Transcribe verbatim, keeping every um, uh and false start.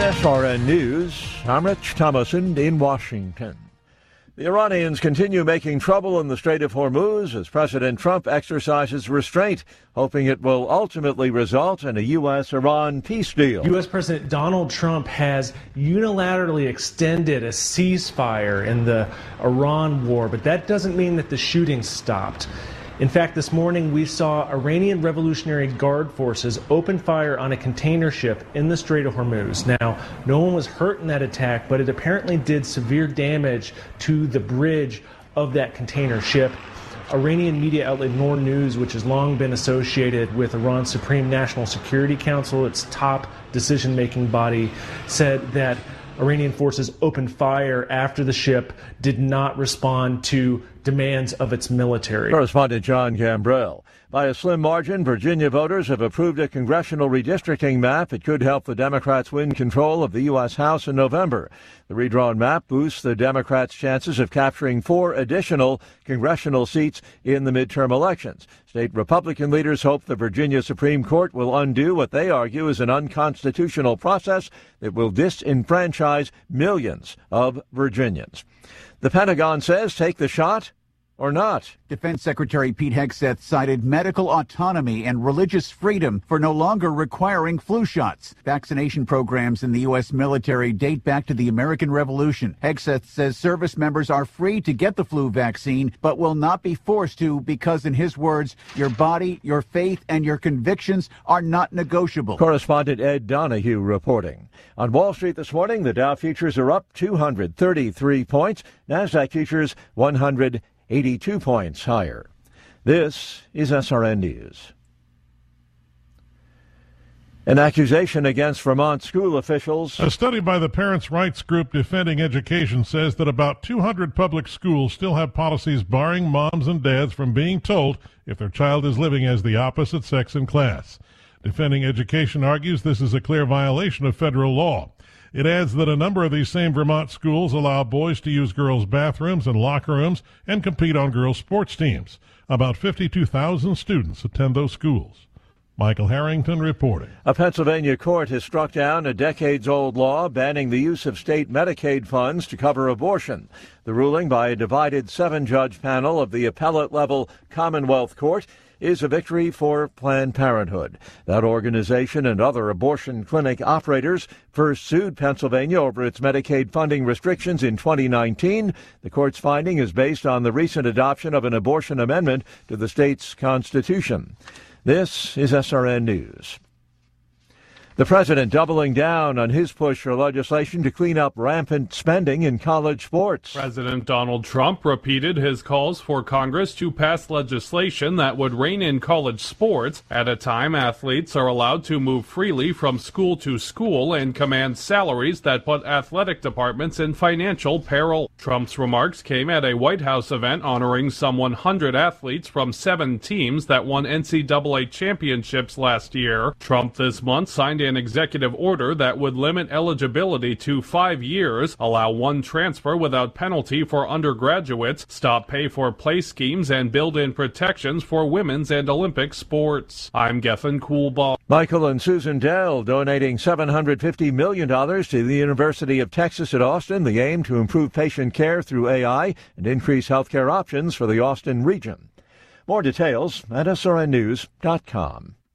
S R N News, I'm Rich Thomason in Washington. The Iranians continue making trouble in the Strait of Hormuz as President Trump exercises restraint, hoping it will ultimately result in a U S Iran peace deal. U S President Donald Trump has unilaterally extended a ceasefire in the Iran war, but that doesn't mean that the shooting stopped. In fact, this morning we saw Iranian Revolutionary Guard forces open fire on a container ship in the Strait of Hormuz. Now, no one was hurt in that attack, but it apparently did severe damage to the bridge of that container ship. Iranian media outlet Noor News, which has long been associated with Iran's Supreme National Security Council, its top decision-making body, said that Iranian forces opened fire after the ship did not respond to demands of its military. Correspondent John Gambrell. By a slim margin, Virginia voters have approved a congressional redistricting map. It could help the Democrats win control of the U S House in November. The redrawn map boosts the Democrats' chances of capturing four additional congressional seats in the midterm elections. State Republican leaders hope the Virginia Supreme Court will undo what they argue is an unconstitutional process that will disenfranchise millions of Virginians. The Pentagon says take the shot or not. Defense Secretary Pete Hegseth cited medical autonomy and religious freedom for no longer requiring flu shots. Vaccination programs in the U S military date back to the American Revolution. Hegseth says service members are free to get the flu vaccine, but will not be forced to because, in his words, your body, your faith, and your convictions are not negotiable. Correspondent Ed Donahue reporting. On Wall Street this morning, the Dow futures are up two hundred thirty-three points. NASDAQ futures one hundred eighty-two points higher. This is S R N News. An accusation against Vermont school officials. A study by the parents' rights group Defending Education says that about two hundred public schools still have policies barring moms and dads from being told if their child is living as the opposite sex in class. Defending Education argues this is a clear violation of federal law. It adds that a number of these same Vermont schools allow boys to use girls' bathrooms and locker rooms and compete on girls' sports teams. About fifty-two thousand students attend those schools. Michael Harrington reporting. A Pennsylvania court has struck down a decades-old law banning the use of state Medicaid funds to cover abortion. The ruling by a divided seven-judge panel of the appellate-level Commonwealth Court is a victory for Planned Parenthood. That organization and other abortion clinic operators first sued Pennsylvania over its Medicaid funding restrictions in twenty nineteen. The court's finding is based on the recent adoption of an abortion amendment to the state's constitution. This is S R N News. The president doubling down on his push for legislation to clean up rampant spending in college sports. President Donald Trump repeated his calls for Congress to pass legislation that would rein in college sports at a time athletes are allowed to move freely from school to school and command salaries that put athletic departments in financial peril. Trump's remarks came at a White House event honoring some one hundred athletes from seven teams that won N C double A championships last year. Trump this month signed an executive order that would limit eligibility to five years, allow one transfer without penalty for undergraduates, stop pay-for-play schemes, and build in protections for women's and Olympic sports. I'm Gethin Coolbaugh. Michael and Susan Dell donating seven hundred fifty million dollars to the University of Texas at Austin. The aim to improve patient care through A I and increase healthcare options for the Austin region. More details at S R N news dot com.